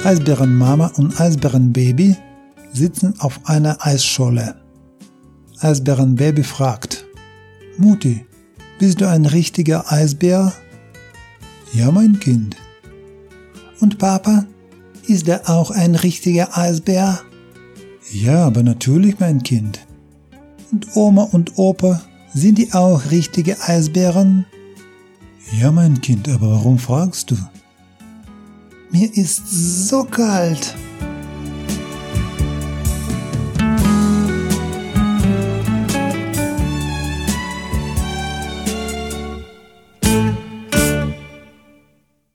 Eisbärenmama und Eisbärenbaby sitzen auf einer Eisscholle. Eisbärenbaby fragt: Mutti, bist du ein richtiger Eisbär? Ja, mein Kind. Und Papa, ist er auch ein richtiger Eisbär? Ja, aber natürlich, mein Kind. Und Oma und Opa, sind die auch richtige Eisbären? Ja, mein Kind, aber warum fragst du? Mir ist so kalt.